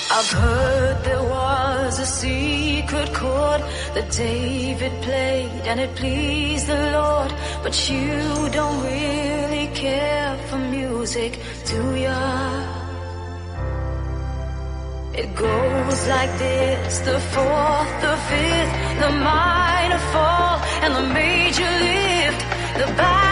I've heard there was a secret chord that David played and it pleased the Lord. But you don't really care for music, do ya? It goes like this: the fourth, the fifth, the minor fall, and the major lift. The back